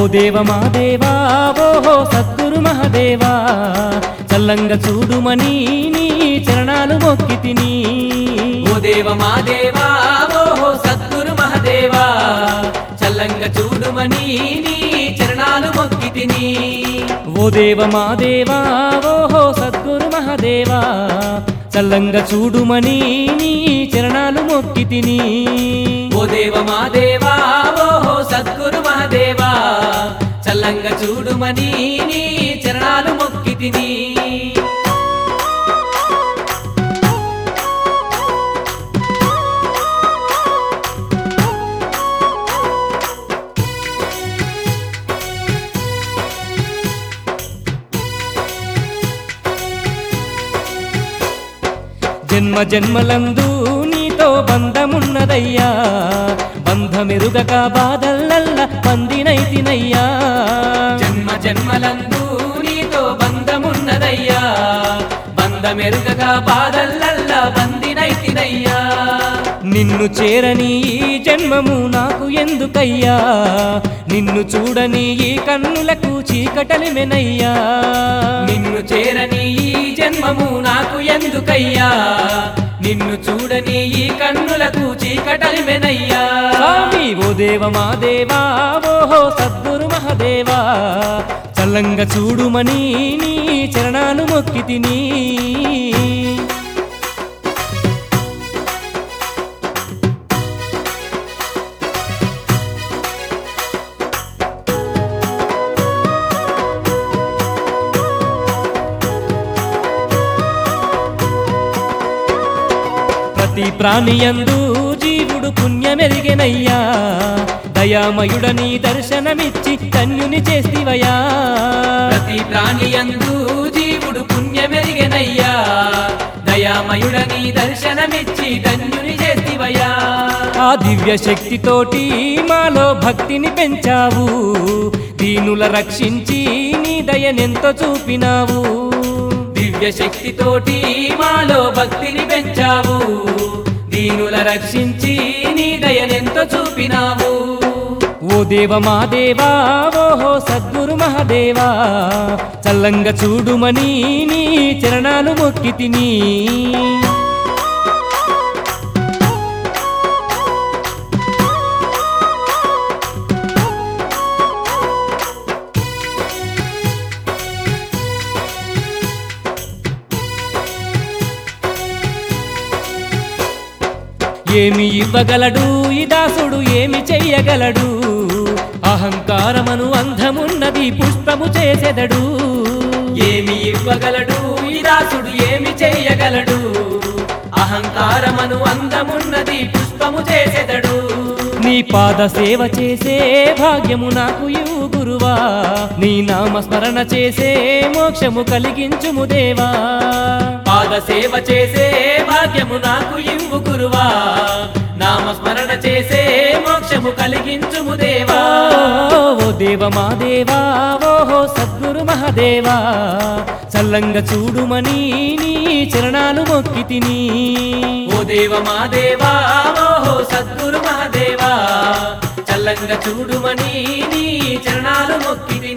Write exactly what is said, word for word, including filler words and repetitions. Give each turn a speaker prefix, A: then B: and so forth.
A: దేవ మా దేవా ఓహో సద్గురు మహదేవా చల్లంగా చూడుమని నీ చరణాలు మొక్కితిని.
B: ఓ దేవ మా దేవా ఓహో సద్గురు మహదేవా చల్లంగా చూడుమని నీ చరణాలు మొక్కితిని.
A: ఓ దేవ మా దేవా ఓహో సద్గురు మహదేవా చల్లంగా చూడుమని నీ చరణాలు మొక్కితిని.
B: ఓ దేవ మా దేవా ఓహో సద్గురు మహదేవా చల్లంగా చూడుమని నీ చరణాలు మొక్కితిని.
A: జన్మ జన్మలందు నీతో బంధమున్నదయ్యా బంధమెరుగక బాధల్లల్ల పందినైతినయ్యా.
B: జన్మ జన్మలందు నీతో బంధమున్నదయ్యా బంధమెరుగక బాధల్లల్లా బందినైతినయ్యా.
A: నిన్ను చేరని ఈ జన్మము నాకు ఎందుకయ్యా నిన్ను చూడని ఈ కన్నులకు చీకటలిమెనయ్యా.
B: నిన్ను చేరని ఈ జన్మము నాకు ఎందుకయ్యా నిన్ను చూడని ఈ కన్నులకు చీకటలిమెనయ్యా.
A: స్వామి ఓ దేవ మా దేవా ఓహో సద్గురు మహదేవా చల్లంగా చూడుమని నీ చరణాలు మొక్కితిని. ప్రతి ప్రాణియందు జీవుడు పుణ్యమెరిగెనయ్యా దయామయుడని దర్శనమిచ్చి ధన్యుని చేస్తివయా.
B: ప్రతి ప్రాణియందు జీవుడు పుణ్యమెరిగెనయ్యా దయామయుడని దర్శనమిచ్చి ధన్యుని చేస్తివయ్యా.
A: ఆ దివ్య శక్తితోటి మాలో భక్తిని పెంచావు దీనుల రక్షించి నీ దయనెంతో చూపినావు.
B: దివ్య శక్తితోటి మాలో భక్తిని పెంచావు దీనుల రక్షించి నీ దయనెంతో చూపినావు.
A: ఓ దేవ మా దేవా ఓహో సద్గురు మహదేవా చల్లంగా చూడుమని నీ చరణాలు మొక్కితిని. ఏమి ఇవ్వగలడు ఈ దాసుడు ఏమి చెయ్యగలడు అహంకారమను అంధమున్నది పుష్పము చేసెదడు.
B: ఏమి ఇవ్వగలడు ఈ దాసుడు ఏమి చెయ్యగలడు అహంకారమను అందమున్నది పుష్పము చేసెదడు.
A: నీ పాద సేవ చేసే భాగ్యము నాకు ఇవ్వు గురువా నీ నామస్మరణ చేసే మోక్షము కలిగించుము దేవా.
B: పాద సేవ చేసే భాగ్యము నాకు ఇవ్వు గురువా నామస్మరణ చేసే మోక్షము కలిగించుము దేవా.
A: ఓ దేవ మా దేవా ఓహో సద్గురు మహదేవా చల్లంగా చూడుమని నీ చరణాలు మొక్కితిని.
B: ఓ దేవ మా దేవా ఓహో సద్గురు మహదేవా చల్లంగా చూడుమని నీ చరణాలు మొక్కితిని.